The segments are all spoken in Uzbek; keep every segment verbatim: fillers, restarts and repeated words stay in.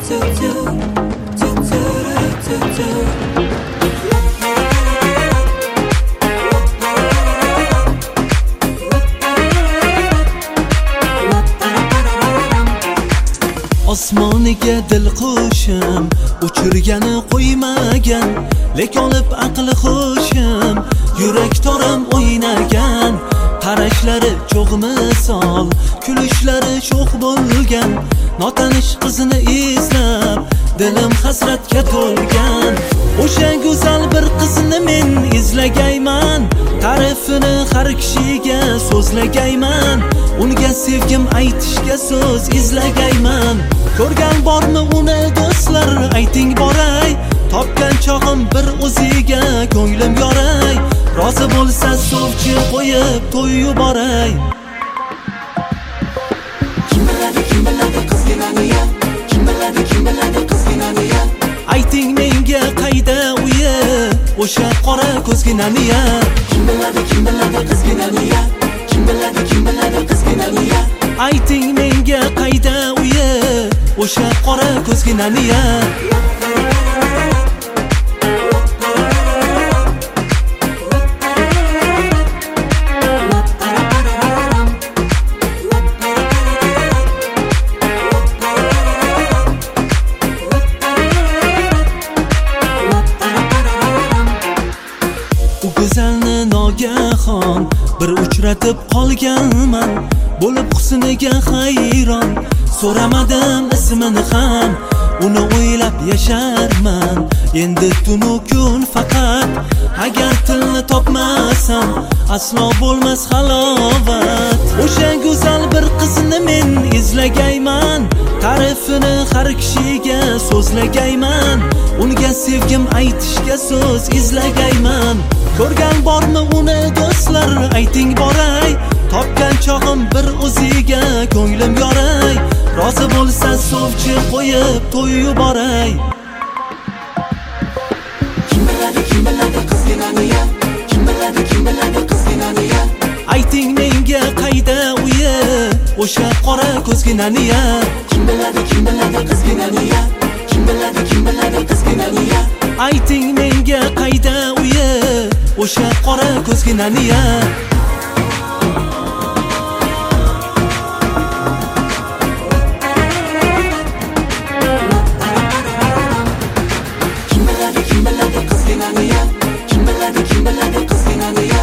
Osmoniga dil qo'shim uchirgani qo'ymagan, lek olib aqli xushim yurak torim o'ynagan. Qarashlari cho'g' misol, kulishlari sho'x bo'lgan, notanish qizini izlab dilim hasratga to'lgan. O'sha go'zal bir qizni men izlagayman, ta'rifini har kishiga so'zlagayman, unga sevgim aytishga so'z izlagayman. Ko'rgan bormi uni do'stlar, ayting boray, topgan chog'im bir o'ziga ko'nglim yoray. Rozi bo'lsa sovchi qo'yib to'y yuboray. Kim biladi, kim biladi qizginani ya? Kim biladi, kim biladi qizginani ya? Ayting menga qayda uyi, o'sha qora ko'zginani ya? Kim biladi, kim biladi qizginani ya? Kim biladi, kim biladi qizginani ya? Ayting menga qayda uyi, o'sha qora ko'zginani ya? Go'zalni nogahon bir uchratib qolganman, bo'lib husniga hayron, so'ramadim ismini ham, uni o'ylab yasharman endi tunu kun faqat. Agar tilni topmasam aslo bo'lmas halovat. O'sha go'zal bir qizni men izlagayman, ta'rifini har kishiga so'zlagayman, unga sevgim aytishga so'z izlagayman. Ko'rgan bormi uni do'stlar, ayting boray, topgan chog'im bir o'ziga ko'nglim yoray. Rozi bo'lsa sovchi qo'yib to'y yuboray. Kim biladi, kim biladi qizginani ya? Kim biladi, kim biladi qizginani ya? Ayting menga qayda uyi, o'sha qora ko'zginani ya? Kim biladi, kim biladi qizginani ya? Kim biladi, kim biladi qizginani ya? Ayting menga qayda uyi, o'sha qora ko'zginani ya? Kim biladi, kim biladi qizginani ya? Kim biladi, kim biladi qizginani ya?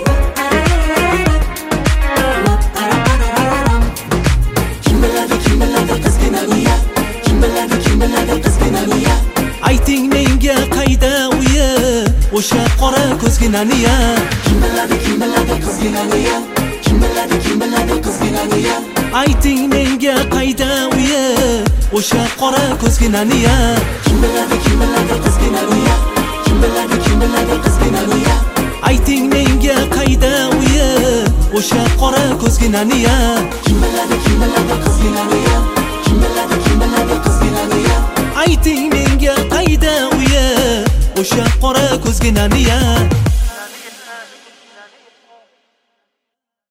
Kim biladi, kim biladi qizginani ya? Kim biladi, kim biladi qizginani ya? Ayting menga qayda uyi, o'sha qora ko'zginani ya? Kim biladi, kim biladi qizginani ya? Kim biladi, kim biladi qizginani ya? Ayting menga qayda uyi, o'sha qora ko'zginani ya? Kim biladi, kim biladi qizginani ya? Kim biladi, kim biladi qizginani ya? Ayting menga qayda uyi, o'sha qora ko'zginani ya? Kim biladi, kim biladi qizginani ya? Kim biladi, kim biladi qizginani ya? Ayting menga qayda uyi, o'sha qora ko'zginani ya?